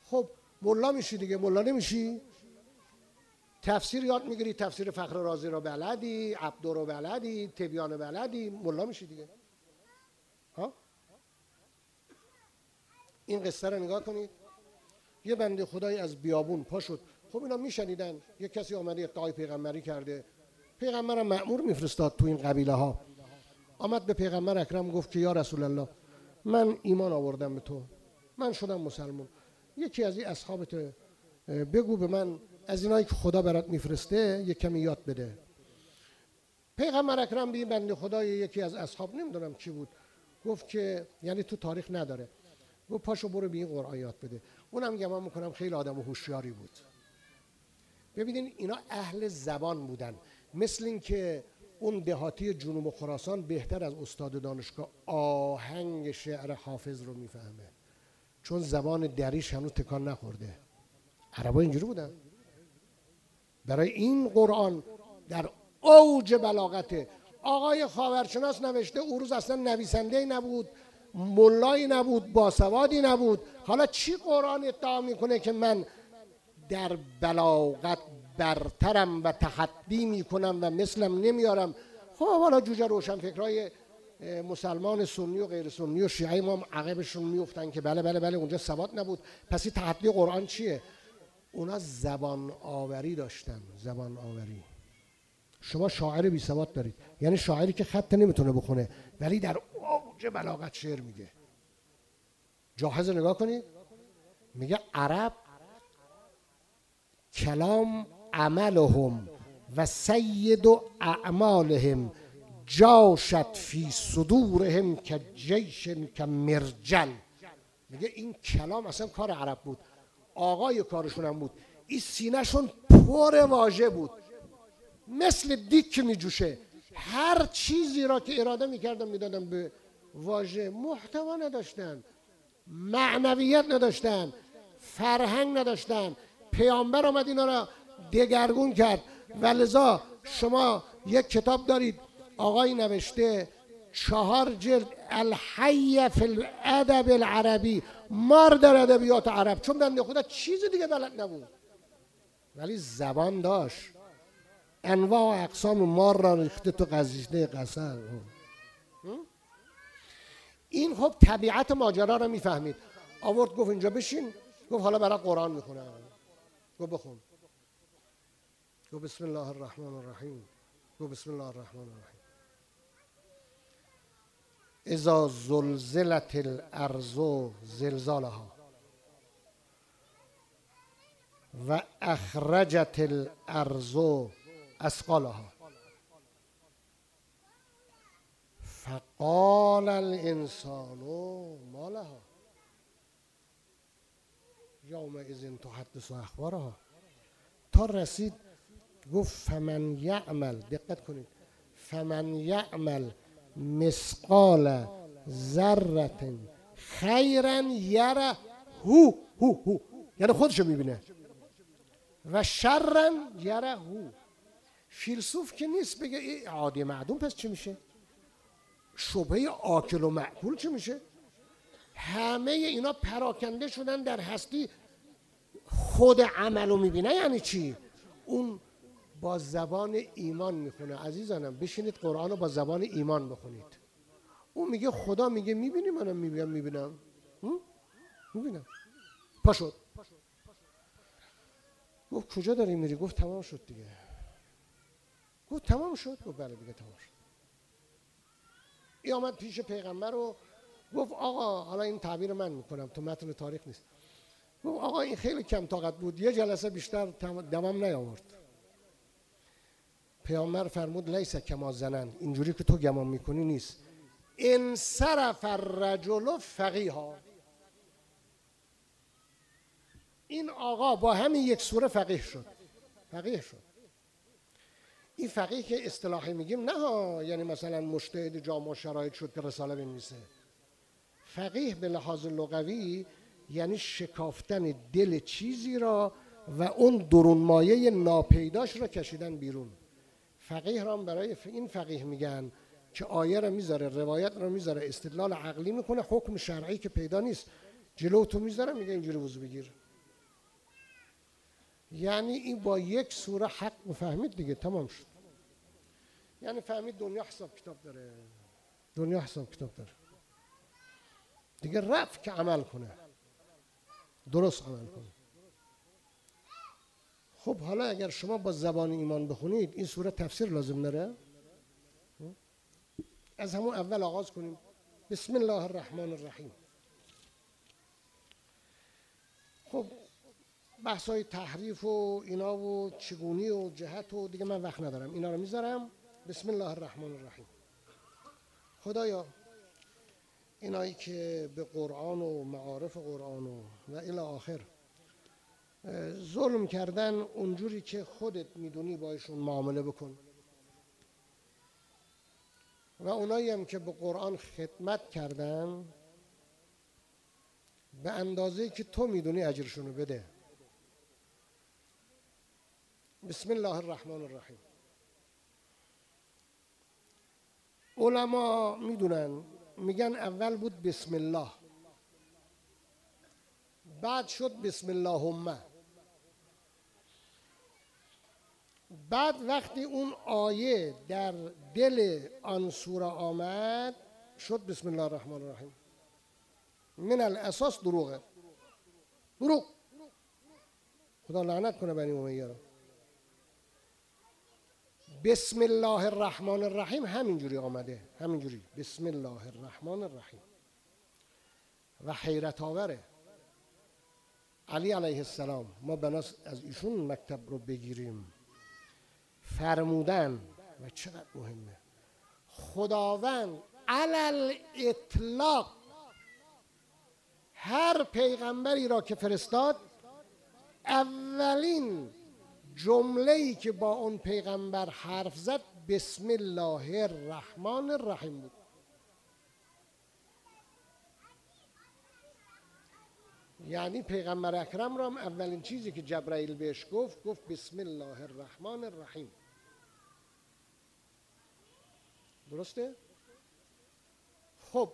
خب ملا میشی دیگه، ملا نمیشی؟ تفسیر یاد میگیری، تفسیر فخر رازی رو بلدی، عبدو رو بلدی، تبیان بلدی، ملا میشی دیگه. ها؟ این قصه رو نگاه کنید. یه بنده خدایی از بیابون پا شد. خب اینا میشنیدن یه کسی آمده ادعای پیغمبری کرده، پیغمبرم مأمور میفرستاد تو این قبیله ها. آمد به پیغمبر اکرم گفت که یا رسول الله، من ایمان آوردم به تو، من شدم مسلمان، یکی از این اصحابت بگو به من از اینایی که خدا برات میفرسته یک کمی یاد بده. پیغمبر اکرم به بنده خدای یکی از اصحاب، نمیدونم کی بود، گفت که یعنی تو تاریخ نداره، گفت پاشو برو به این قرآن یاد بده. اونم گمان میکنم خیلی آدم هوشیاری بود. ببینین اینا اهل زبان بودن، مثل این که اون دهاتی جنوب خراسان بهتر از استاد دانشگاه آهنگ شعر حافظ رو میفهمه، چون زبان دریش هنوز تکان نخورده. عربا اینجوری بودن. برای این قرآن در اوج بلاغته. آقای خاورشناس نوشته، او روز اصلا نویسنده‌ای نبود، ملایی نبود، باسوادی نبود. حالا چی قرآن ادعا میکنه که من در بلاغت برترم و تحدی میکنم و مثلم نمیارم؟ خب حالا جوجه روشنفکرای مسلمان سنی و غیر سنی و شیعه ما عقبشون میفتن که بله بله بله اونجا سواد نبود، پس این تحدی قرآن چیه؟ اونا زبان آوری داشتن، زبان آوری. شما شاعر بی سواد دارید، یعنی شاعری که خط نمیتونه بخونه ولی در اوج بلاغت شعر میگه. جاهز نگاه کنید، میگه عرب کلام عملهم و سید اعمالهم جاشت فی صدورهم که جیش که مرجل. میگه این کلام اصلا کار عرب بود، آقای کارشون هم بود. این سینهشون پر واژه بود، مثل دیک که میجوشه. هر چیزی را که اراده میکردن میدادن به واژه. محتوا نداشتن، معنویت نداشتن، فرهنگ نداشتن. پیامبر آمد اینا را دگرگون کرد. ولذا شما یک کتاب دارید آقای نوشته چهار جلد الحی فی الادب العربی، مار در ادبیات عرب، چون بنده خدا چیز دیگه بلد نبود ولی زبان داشت. انواع و اقسام مار را ریخته تو قزیده قصر. این خب طبیعت ماجرا را میفهمید. آورد گفت اینجا بشین، گفت حالا برای قرآن میخونم. گفت بخون. گفت بسم الله الرحمن الرحیم. گفت بسم الله الرحمن الرحیم. اذا زلزلت الارض زلزالها و اخرجت الارض اثقالها فقال الانسان ما لها یومئذ تحدث اخبارها، تا رسید گفت فمن یعمل، دقت کنید، فمن یعمل مثقال ذره خیرا یره هو هو هو، یعنی خودشو میبینه، و شرا یره هو. فیلسوف که نیست بگه ای عادی معدوم پس چی میشه؟ شبهه آکل و معقول چی میشه؟ همه اینا پراکنده شدن در هستی. خود عملو میبینه یعنی چی؟ اون با زبان ایمان میخونه. عزیزانم بشینید قرآن رو با زبان ایمان بخونید. اون میگه خدا میگه میبینی، منم میبینم میبینم میبینم. پا شد گفت کجا داری میری؟ گفت تمام شد دیگه. گفت تمام شد؟ گفت بله دیگه تمام شد. ای آمد پیش پیغمبر و گفت آقا، حالا این تعبیر من میکنم تو متن تاریخ نیست، گفت آقا این خیلی کم طاقت بود، یه جلسه بیشتر دوام نیاورد. پیامبر فرمود لیس کما ظننت، اینجوری که تو گمان میکنی نیست. انصرف الرجل فقیها، این آقا با همین یک سوره فقیه شد. فقیه شد. این فقیه که اصطلاحی میگیم نه ها، یعنی مثلا مجتهد جامع شرایط شد که رساله بنویسه. فقیه به لحاظ لغوی یعنی شکافتن دل چیزی را و اون درون مایه ناپیداش را کشیدن بیرون. فقیه را برای این فقیه میگن که آیه را میذاره، روایت را میذاره، استدلال عقلی میکنه، حکم شرعی که پیدا نیست جلو تو میذاره، میگه اینجوری وضو بگیر. یعنی این با یک سوره حق فهمید دیگه، تمام شد. یعنی فهمید دنیا حساب کتاب داره، دنیا حساب کتاب داره دیگه، رفت که عمل کنه، درست عمل کنه. خب حالا اگر شما با زبان ایمان بخونید این سوره تفسیر لازم داره؟ از همون اول آغاز کنیم. بسم الله الرحمن الرحیم. خب بحثای تحریف و اینا و چگونی و جهت و دیگه من وقت ندارم، اینا رو میذارم. بسم الله الرحمن الرحیم. خدایا اینایی که به قرآن و معارف قرآن و و الی آخر ظلم کردن، اونجوری که خودت میدونی باشون معامله بکن، و اونایی هم که به قرآن خدمت کردن به اندازه‌ای که تو میدونی اجرشونو بده. بسم الله الرحمن الرحیم. علما میدونن، میگن اول بود بسم الله، بعد شد بسم اللهم، بعد وقتی اون آیه در دل آن سوره آمد شد بسم الله الرحمن الرحیم. من الاساس دروغه، دروغ. خدا لعنت کنه بنی امیه رو. بسم الله الرحمن الرحیم همینجوری آمده، همینجوری بسم الله الرحمن الرحیم. و حیرت آوره، علی علیه السلام، ما بناس از ایشون مکتب رو بگیریم، فرمودن و چقدر مهمه، خداوند علل اطلاق هر پیغمبری را که فرستاد، اولین جمله‌ای که با اون پیغمبر حرف زد بسم الله الرحمن الرحیم بود. یعنی پیغمبر اکرم را هم اولین چیزی که جبرائیل بهش گفت، گفت بسم الله الرحمن الرحیم. درسته؟ خب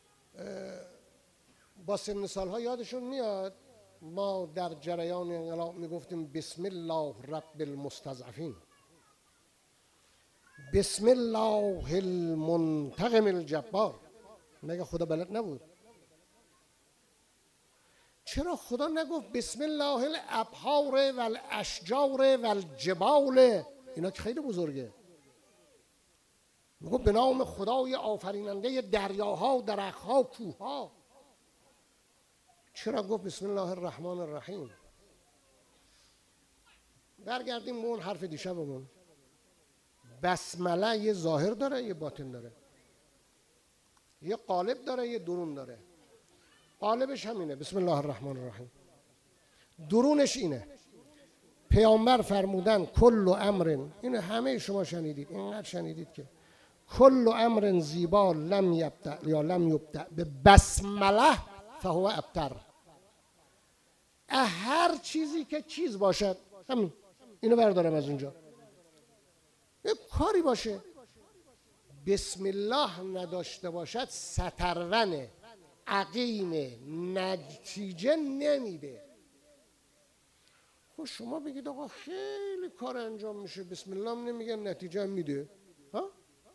با سن سالها یادشون میاد ما در جریان انقلاب میگفتیم بسم الله رب المستضعفین، بسم الله المنتقم الجبار. مگه خدا بلد نبود؟ چرا خدا نگفت بسم الله الابحار والاشجار والجبال؟ اینا که خیلی بزرگه. میگفت به نام خدای آفریننده دریاها، درختها، کوهها. چرا گفت بسم الله الرحمن الرحیم؟ برگردیم به اون حرف دیشبمون. بسمله یه ظاهر داره، یه باطن داره، یه قالب داره، یه درون داره. قالبش همینه بسم الله الرحمن الرحیم، درونش اینه پیامبر فرمودن کل امر، اینو همه شما شنیدید، اینقدر شنیدید که کل امر زیبا لم یبدأ یا لم یبدأ به بسمله فهو ابتر. هر چیزی که چیز باشد، همین اینو بردارم از اونجا، یه کاری باشه بسم الله نداشته باشد سترونه، عقیمه، نتیجه نمیده. خب شما بگید آقا خیلی کار انجام میشه بسم الله هم نمیگن نتیجه هم میده ها؟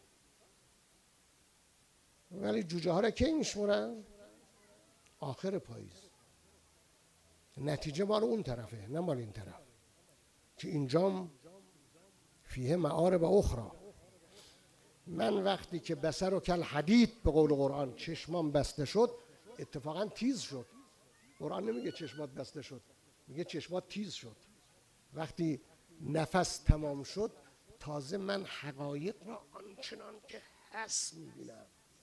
ولی جوجه ها را کی میشمورن؟ آخر پاییز. نتیجه مال اون طرفه نه مال این طرف، که اینجام فیه معارب اخرى. من وقتی که بصر و کل حدید به قول قرآن چشمام بسته شد، اتفاقا تیز شد. قرآن نمیگه چشمات بسته شد، میگه چشمات تیز شد. وقتی نفس تمام شد تازه من حقایق را آنچنان که هست میبینم.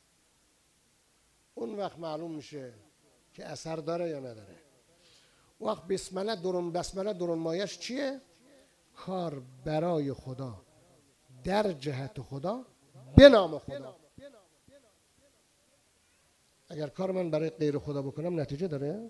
اون وقت معلوم میشه که اثر داره یا نداره. وقت بسمله درون بسمله درون مایش چیه؟ کار برای خدا، در جهت خدا، به نام خدا. اگر کار من برای غیر خدا بکنم نتیجه داره؟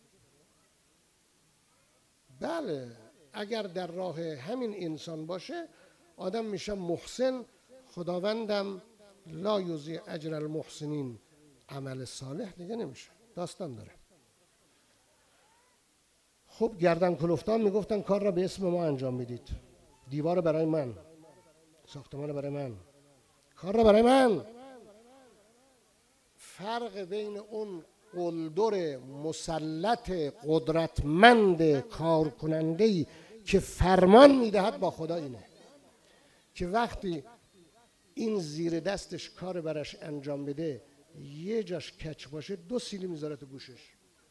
بله. اگر در راه همین انسان باشه آدم میشه محسن. خداوندم لا یضیع اجر المحسنین، عمل صالح دیگه نمیشه، داستان داره. خب گردن کلفتان میگفتن کار را به اسم ما انجام میدید، دیوار برای من، ساختمان برای من، کار را برای من. فرق بین اون قلدر مسلط قدرتمند کارکننده‌ای که فرمان میدهد با خدا اینه که وقتی این زیر دستش کار برش انجام بده یه جاش کچ باشه دو سیلی میذاره تو گوشش،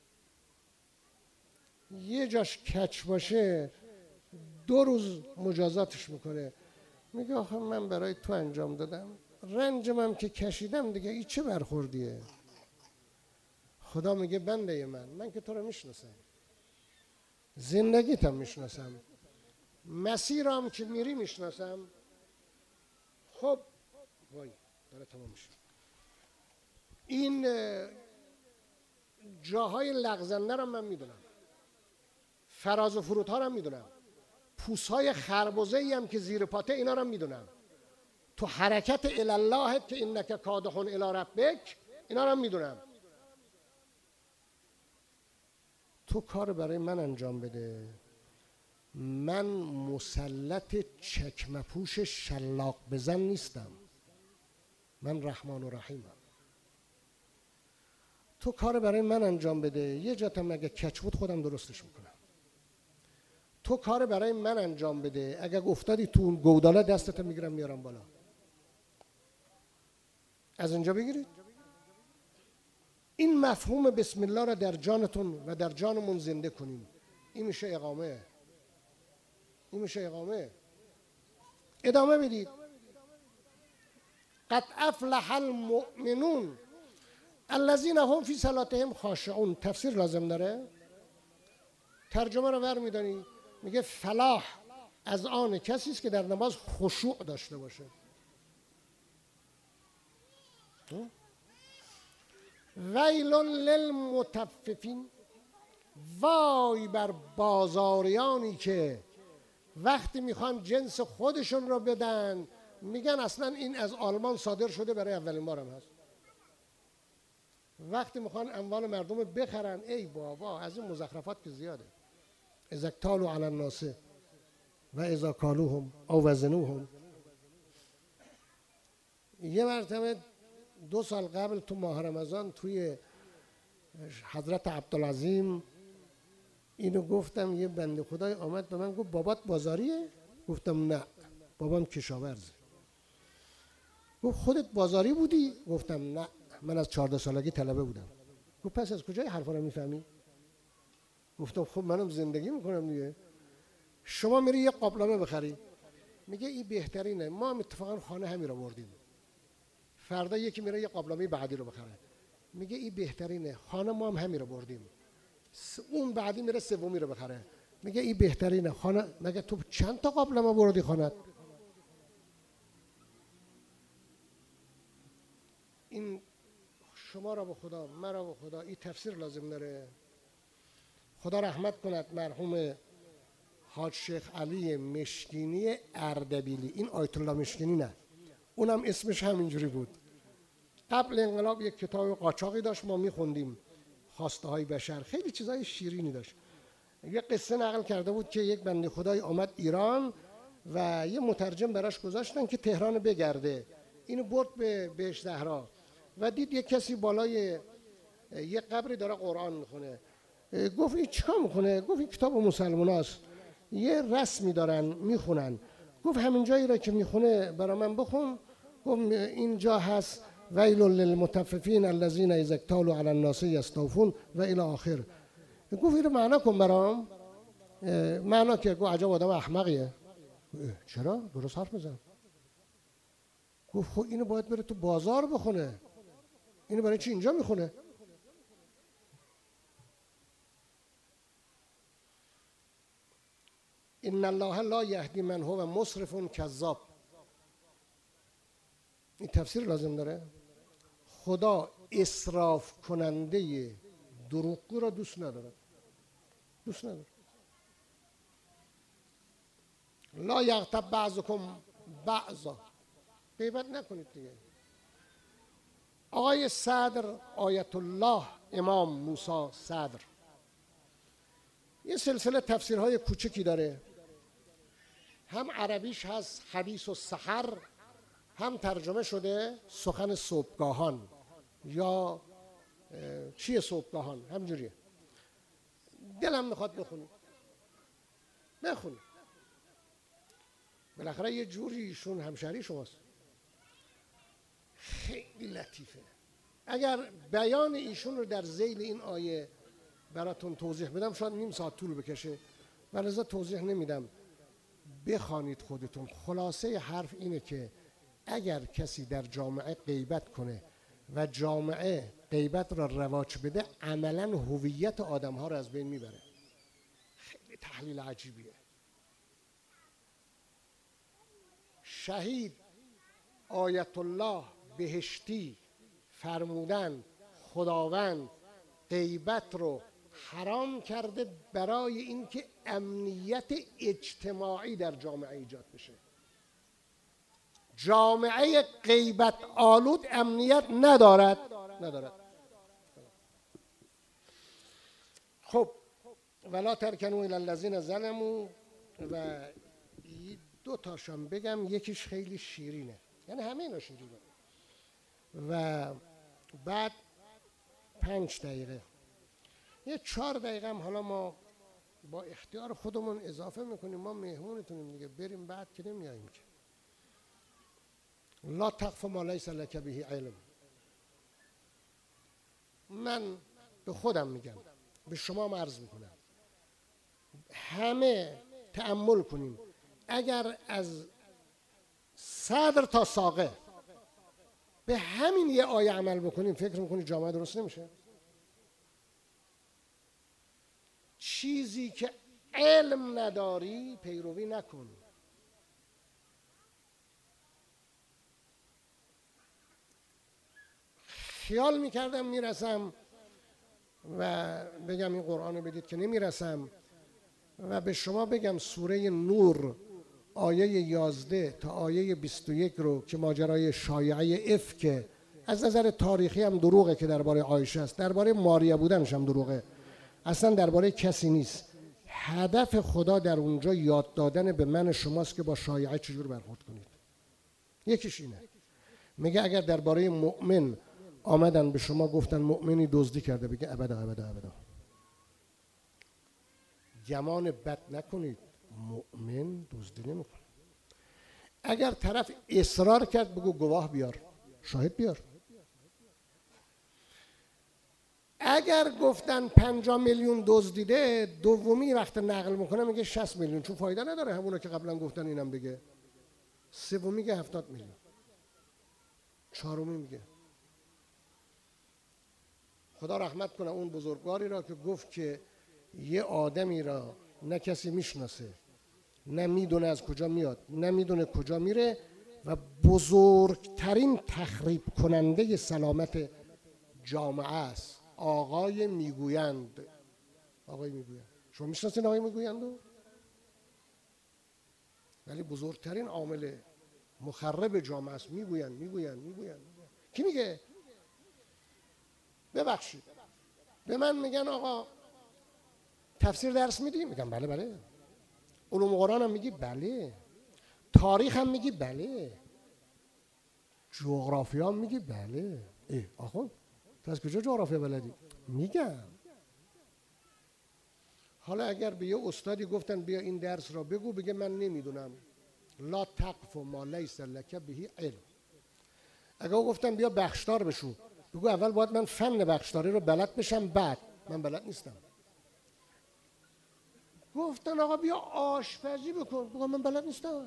یه جاش کچ باشه دو روز مجازاتش میکنه، میگه آخه من برای تو انجام دادم، رنجمم که کشیدم دیگه، این چه برخوردیه؟ خدا میگه بنده من، من که تو رو میشناسم، زندگیتم میشناسم، مسیرم که میری میشناسم. خب وای داره تمام میشه. این جاهای لغزنده رو من میدونم، فراز و فرودها رو میدونم، پوستهای خربزه‌ای هم که زیر پاته اینا رو میدونم، تو حرکت الله که انک کادح الی ربک اینا رو میدونم. تو کار برای من انجام بده، من مسلط چکمپوش شلاق بزن نیستم، من رحمان و رحیمم. تو کار برای من انجام بده، یه جاتم اگه کچ بود خودم درستش میکنم. تو کار برای من انجام بده، اگه افتادی تو اون گوداله دستت میگیرم میارم بالا. از اینجا بگیرید این مفهوم بسم الله را در جانتون و در جانمون زنده کنیم. این میشه اقامه، این میشه اقامه. ادامه بدید. قد افلح المؤمنون الذین هم فی صلاتهم خاشعون. تفسیر لازم داره؟ ترجمه رو ور میدانی میگه فلاح از آن کسی است که در نماز خشوع داشته باشه. ویل للمطففین، وای بر بازاریانی که وقتی میخوان جنس خودشون رو بدن میگن اصلا این از آلمان صادر شده، برای اولین بارم هست. وقتی میخوان اموال مردم بخرن، ای بابا از این مزخرفات که زیاده. اذا اکتالوا علی الناس و اذا کالوهم او وزنوهم. یه مرتبه دو سال قبل تو ماه رمضان توی حضرت عبدالعظیم اینو گفتم، یه بنده خدای آمد به من گفت بابات بازاریه؟ گفتم نه، بابام کشاورزه. گفت خودت بازاری بودی؟ گفتم نه، من از چهارده سالگی طلبه بودم. گفت پس از کجای حرفا رو میفهمی؟ گفتم خب منم زندگی میکنم دیگه. شما میری یه قابلمه بخری، میگه این بهترینه، ما هم اتفاقا خانه همین رو بردیم. فردا یکی میره یه قابلمه بعدی رو بخره، میگه این بهترینه، خانه ما هم همین رو بردیم. اون بعدی میره سومی رو بخره، میگه این بهترینه، خانه. مگه تو چند تا قابلمه بردی خانه؟ این شما را به خدا، مرا به خدا، این تفسیر لازم داره. خدا رحمت کند مرحوم حاج شیخ علی مشکینی اردبیلی. این آیت الله مشکینی نه، اونم اسمش همینجوری بود. قبل انقلاب یک کتاب قاچاقی داشت، ما میخوندیم، خواسته های بشر، خیلی چیزای شیرینی داشت. یه قصه نقل کرده بود که یک بنده خدای آمد ایران و یه مترجم براش گذاشتن که تهران بگرده. اینو برد به بهش زهرا و دید یک کسی بالای یه قبری داره قرآن میخونه. گفت این چیکار میخونه؟ گفت این کتاب مسلماناست، یه رسمی دارن میخونن. گفت همین جایی را که میخونه برا من بخون. گفت اینجا هست ویل للمطففین الذین اذا اکتالوا علی الناس یستوفون و الی آخر. گفت اینو معنا کن برام. معنا که گفت عجب آدم احمقیه. چرا؟ درست حرف میزن. گفت خب اینو باید بره تو بازار بخونه، اینو برای چی اینجا میخونه؟ ان الله لا یهدی من هو مسرف کذاب. این تفسیر لازم داره. خدا اسراف کننده دروغگو را دوست نداره، دوست نداره. لا یغتب بعضکم بعضا، غیبت نکنید دیگه. آقای صدر آیت الله امام موسی صدر یه سلسله تفسیرهای کوچکی داره، هم عربیش هست حدیث و سحر، هم ترجمه شده سخن صبحگاهان یا چیه صبحگاهان، همجوریه. دلم میخواد بخونی بخونی، بالاخره یه جوری ایشون همشهری شماست. خیلی لطیفه. اگر بیان ایشون رو در ذیل این آیه براتون توضیح بدم شاید نیم ساعت طول بکشه، ولذا توضیح نمیدم، بخوانید خودتون. خلاصه حرف اینه که اگر کسی در جامعه غیبت کنه و جامعه غیبت را رواج بده، عملاً هویت آدم‌ها را از بین میبره. خیلی تحلیل عجیبیه. شهید آیت الله بهشتی فرمودن خداوند غیبت رو حرام کرده برای اینکه امنیت اجتماعی در جامعه ایجاد بشه. جامعه غیبت آلود امنیت ندارد ندارد خب ولا ترکنوا الی الذین ظلموا، و دو تاشم بگم، یکیش خیلی شیرینه، یعنی همه اینا شیرینه، و بعد پنج دقیقه یه چهار دقیقه هم حالا ما با اختیار خودمون اضافه میکنیم، ما مهمونتونیم دیگه، بریم بعد که نمیاییم که. لا تقف ما لیس لک به علم. من به خودم میگم، به شما هم عرض میکنم، همه تأمل کنیم. اگر از صدر تا ساقه به همین یه آیه عمل بکنیم، فکر میکنید جامعه درست نمیشه؟ چیزی که علم نداری پیروی نکن. خیال میکردم میرسم و بگم این قرآن رو بدید، که نمیرسم و به شما بگم سوره نور آیه یازده تا آیه بیست و یک رو که ماجرای شایعه افک از نظر تاریخی هم دروغه که درباره عایشه است، درباره ماریا بودنش هم دروغه، اصلا درباره کسی نیست. هدف خدا در اونجا یاد دادن به من شماست که با شایعه چجور برخورد کنید. یکیش اینه، میگه اگر درباره مؤمن آمدن به شما گفتن مؤمنی دزدی کرده، بگه ابدا ابدا ابدا، گمان بد نکنید، مؤمن دزدی نمیکنه. اگر طرف اصرار کرد بگو گواه بیار، شاهد بیار. اگر گفتن پنجاه میلیون دزدیده، دومی وقت نقل میکنه میگه شصت میلیون، چون فایده نداره همونا که قبلا گفتن اینم بگه. سومی میگه هفتاد میلیون، چهارمی میگه. خدا رحمت کنه اون بزرگواری را که گفت که یه آدمی را نه کسی میشناسه، نه میدونه از کجا میاد، نه میدونه کجا میره، و بزرگترین تخریب کننده سلامت جامعه است. آقای میگویند، آقای میگویند، شما میشناسین آقای میگویندو؟ ولی بزرگترین عامل مخرب جامعه است. میگویند میگویند میگویند. کی میگه؟ ببخشید به من میگن آقا تفسیر درس میدی؟ میگم بله بله. علوم قرآن هم میگی؟ بله. تاریخ هم میگی؟ بله. جغرافیا هم میگی؟ بله. ای آخه تو از کجا جغرافیا بلدی؟ میگم. حالا اگر به یه استادی گفتن بیا این درس را بگو، بگه من نمیدونم. لا تقف ما لیس لک به علم. اگر گفتن بیا بخشدار بشو، بگو اول باید من فن بخشداری رو بلد بشم، بعد من بلد نیستم. گفتن آقا بیا آشپزی بکن، بگو من بلد نیستم.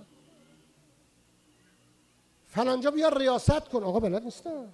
فلانجا بیا ریاست کن، آقا بلد نیستم.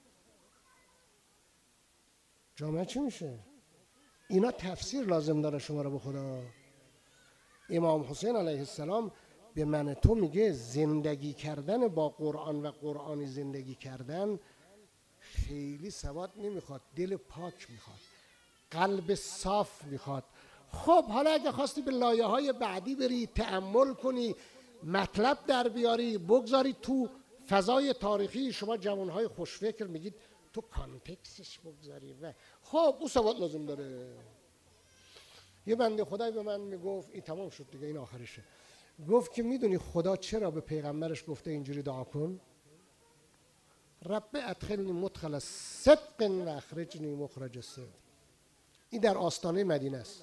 جامعه چی میشه؟ اینا تفسیر لازم داره شما رو به خدا. امام حسین علیه السلام به من تو میگه زندگی کردن با قرآن و قرآنی زندگی کردن خیلی سواد نمیخواد، دل پاک میخواد، قلب صاف میخواد. خب حالا اگه خواستی به لایه های بعدی بری، تأمل کنی، مطلب در بیاری، بگذاری تو فضای تاریخی، شما جوانهای خوشفکر میگید تو کانتکستش بگذاری، و خب اون سواد لازم داره. یه بنده خدای به من میگفت، این تمام شد دیگه، این آخرشه، گفت که میدونی خدا چرا به پیغمبرش گفته اینجوری دعا کن؟ رب ادخلنی مدخل صدق و اخرجنی مخرج صدق. این در آستانه مدینه است،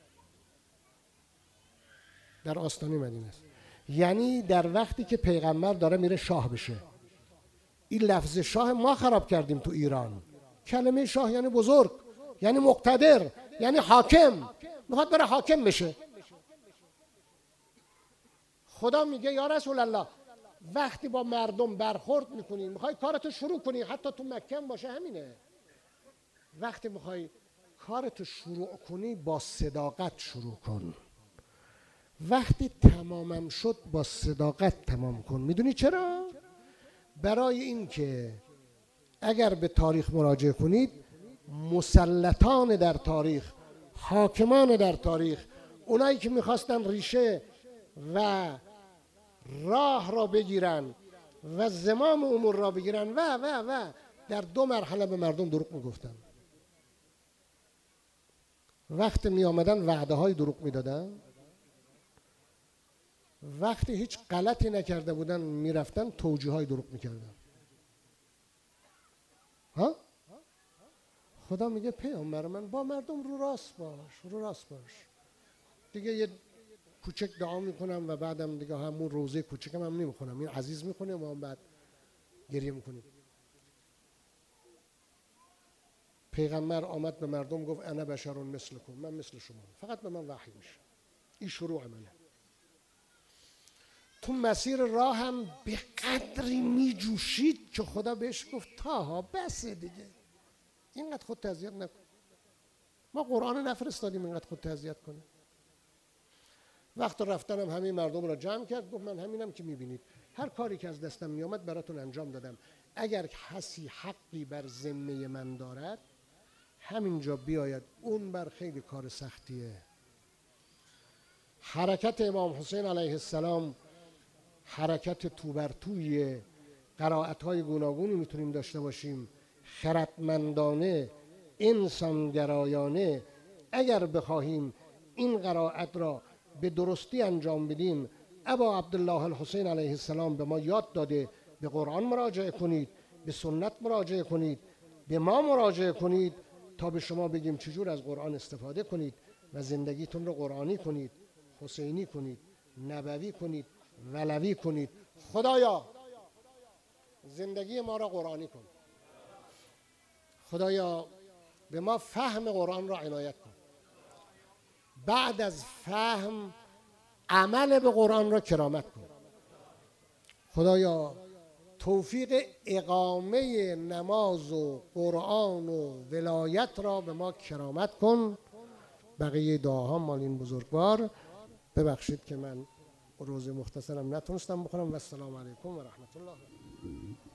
در آستانه مدینه است. یعنی در وقتی که پیغمبر داره میره شاه بشه. این لفظ شاه ما خراب کردیم تو ایران. کلمه شاه یعنی بزرگ، یعنی مقتدر، یعنی حاکم. میخواد بره حاکم بشه. خدا میگه یا رسول الله وقتی با مردم برخورد میکنی، میخوای کارتو شروع کنی، حتی تو مکه باشه همینه، وقتی میخوای کارتو شروع کنی با صداقت شروع کن. وقتی تمامم شد با صداقت تمام کن. میدونی چرا؟ برای این که اگر به تاریخ مراجعه کنید، مسلطان در تاریخ، حاکمان در تاریخ، اونایی که میخواستن ریشه و راه را بگیرن و زمام امور را بگیرن و و و در دو مرحله به مردم دروغ میگفتن. وقتی می آمدن وعده های دروغ میدادن، وقتی هیچ غلطی نکرده بودن میرفتن توجیه های دروغ میکردن. ها؟ خدا میگه پیامبر من با مردم رو راست باش، رو راست باش. دیگه یه کوچک دعا میکنم و بعدم دیگه همون روزه کوچکم هم نمیخونم، این عزیز میکنه و هم بعد گریه میکنیم. پیغمبر آمد به مردم گفت انا بشر مثلکم، من مثل شما، فقط به من وحی میشه. این شروع منه. تو مسیر راه هم به قدری میجوشید که خدا بهش گفت تاها بسه دیگه، اینقدر خود اذیت نکن. ما قرآن نفرستادیم اینقدر خود اذیت کنه. وقت رفتنم همین مردم را جمع کرد، گفت من همینم که میبینید، هر کاری که از دستم میامد براتون انجام دادم. اگر کسی حقی بر ذمه من دارد همینجا بیاید، اون بر خیلی کار سختیه. حرکت امام حسین علیه السلام حرکت تو بر توی قرائت‌های گوناگونی میتونیم داشته باشیم، خردمندانه، انسانگرایانه. اگر بخواهیم این قرائت را به درستی انجام بدیم، ابا عبدالله الحسین علیه السلام به ما یاد داده به قرآن مراجعه کنید، به سنت مراجعه کنید، به ما مراجعه کنید تا به شما بگیم چجور از قرآن استفاده کنید و زندگیتون رو قرآنی کنید، حسینی کنید، نبوی کنید، ولوی کنید. خدایا زندگی ما را قرآنی کن. خدایا به ما فهم قرآن را عنایت کن. بعد از فهم عمل به قرآن را کرامت کن. خدایا توفیق اقامه نماز و قرآن و ولایت را به ما کرامت کن. بقیه دعاها مال این بزرگوار. ببخشید که من روز مختصرم نتونستم بخونم. و السلام علیکم و رحمت الله.